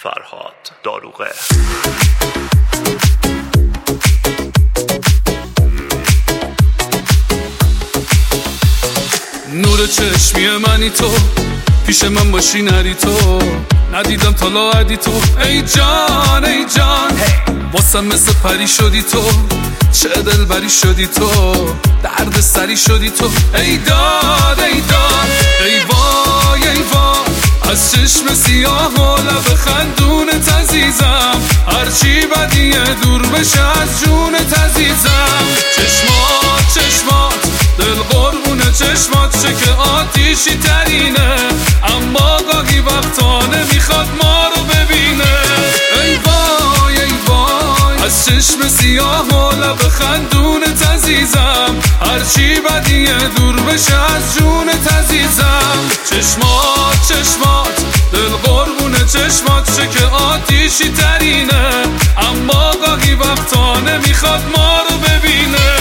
فرهاد داروغه. نور چشمی منی تو، پیش من باشی نری تو، ندیدم تا لاعدی تو. ای جان ای جان واسم مثل پری شدی تو، چه دلبری شدی تو، درد سری شدی تو. ای داد ای داد ای وای ای وای، از چشم سیاه و لب خندونت عزیزم، هرچی بدیه دور بشه از جونت عزیزم. چشمات چشمات دل قربونه چشمات، چه که آتیشی ترینه اما گاهی وقتا نمیخواد ما رو ببینه. ای وای ای وای، از چشم سیاه و لب خندونت عزیزم، هرچی بدیه دور بشه از جونت عزیزم. چشمات چشمات دل قربونه چشمات، چه که آتیشی ترینه اما گاهی وقتا نمیخواد ما رو ببینه.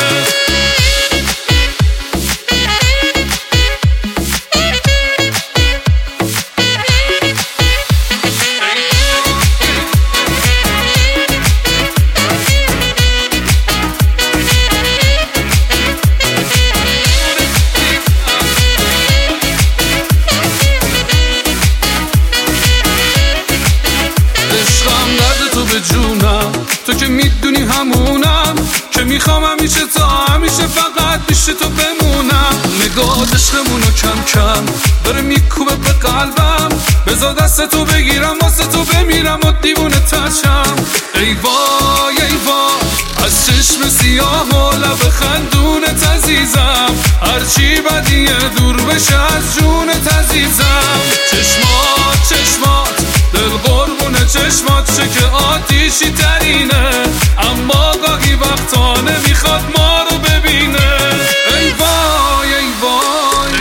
جونم تو که میدونی همونم، که میخوام همیشه تا همیشه فقط پیش تو بمونم. نگاه عشقمونو کم کم داره میکوبه به قلبم، بذار دست تو بگیرم واسه تو بمیرم و دیوونه ترشم. ای وای ای وای، از چشم سیاه و لب خندونت عزیزم، هرچی بدیه دور بشه از جونت عزیزم. چشمات چشمات دل قربونه چشمات، چه که آتیشی ترینه اما گاهی وقتا نمیخواد ما رو ببینه. ای وای ای وای،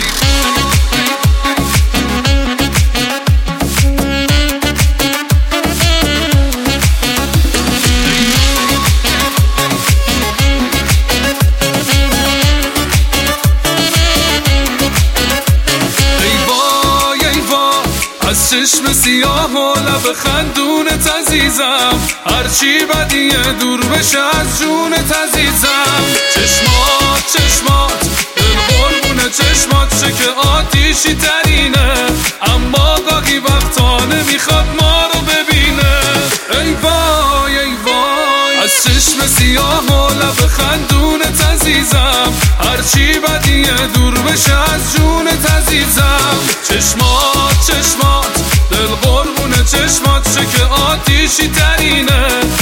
از چشم سیاه و لب خندونت عزیزم، هرچی بدیه دور بشه از جونت عزیزم. چشمات چشمات دل قربونه چشمات، چه که آتیشی ترینه اما گاهی وقتا نمیخواد ما رو ببینه. ای وای ای وای، از چشم سیاه و لب خندونت عزیزم، هرچی بدیه دور بشه از جونت عزیزم. چشمات چشمات دل قربونه چشمات، چه که آتیشی ترینه